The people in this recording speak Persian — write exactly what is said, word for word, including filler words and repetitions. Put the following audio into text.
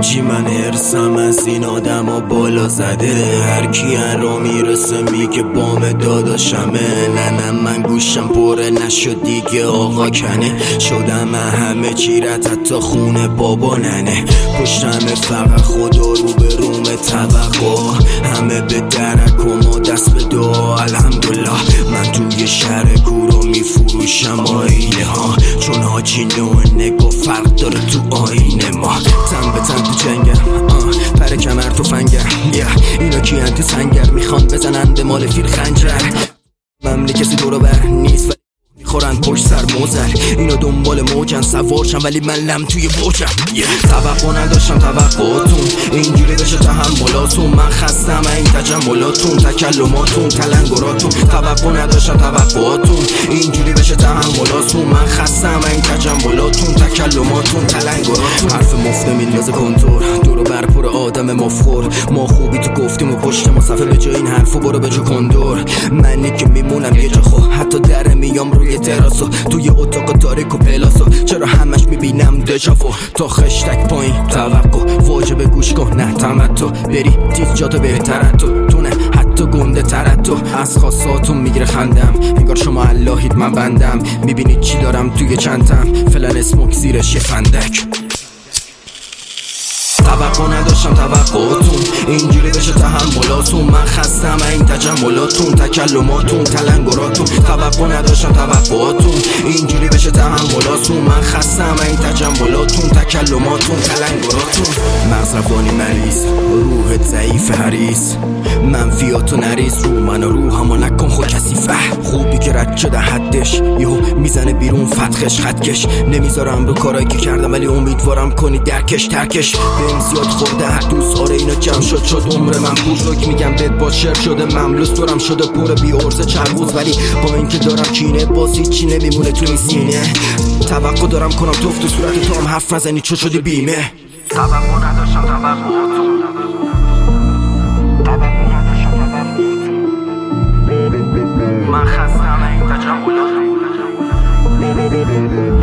حاجی من ارسم از این آدم ها بالا زده، هر کی رو میرسه میگه بام داداشمه. نه من گوشم پره نشد دیگه آقا کنه، شدم همه چیرت حتی خونه بابا ننه. پشتم فقط خدا رو به روم توقع، همه به درک و ما دست به دعا. الحمدلله من توی شهر کورو میفروشم آینه ها، چون حاجی نوع نگاه فرق داره تو آینه ما. تن به تن تو جنگم پر کمر تو فنگم، yeah. اینا کی انتی سنگر میخوان بزنن به مال فیل خنجر. مملی کسی دورو بر نیست ولی میخورن پشت سر موزل، اینا دنبال موجن سوارشم ولی من لم توی بوجم. yeah. توقع نداشتم توقعاتون اینجوری بشه تحملاتون، من خستم این تجملاتون تکلماتون تلنگراتون. توقع نداشتم توقعاتون اینجوری بشه تحملاتون، من خستم این تجملاتون تکلماتون تلنگراتون. حرف مفته میندازه کنتور دورو بر پر آدم مفخور، ما خوبی تو گفتیم و پشت ما صفحه به جای این حرفو برو به جو کندور. منی که میمونم یه جا خو حتی در میام روی تراسو، توی اتاق تاریک و پلاسو، چرا همش میبینم دژافو تا خشتک پایین توقع واجبه گوش کن نه تمتو، بری تیز جاتو بهتر تو تونه حتی گنده ترت تو. از خاصاتون میگیره خندم انگار شما اللهید من بندم، میبینید چی دارم توی چنتم فلان اسموک زیرش یه فندک. توقع نداشتم توقعاتون اینجوری بشه تحملاتون، من خستم این تجملاتون تکلماتون تلنگراتون. توقع نداشتم توقعاتون اینجوری بشه تحملاتون، من خستم این تجملاتون تکلماتون تلنگراتون. مصرفانی مریض روحت ضعیف حریص، منفیاتو نریز رو من و روحمو نکن خود کثیفه. خوبی که رد شده حدش یهو میزنه بیرون فتخش خطکش، نمیذارم رو کارایی که کردم ولی امیدوارم کنی درکش ترکش. بهم زیاد خورده هر دوست آره اینا جمع شد شد عمر من بزرگ، میگم بد با شر شده مملوس دورم شده پر بی عرض چربوز، ولی با اینکه دارم کینه باز هیچی نمیمونه تو این سینه. توقع دارم کنم توف تو صورت تو هم حرف نزنی چو شدی بیمه. توقع نداشتم توقعاتون من خستم این تجملاتون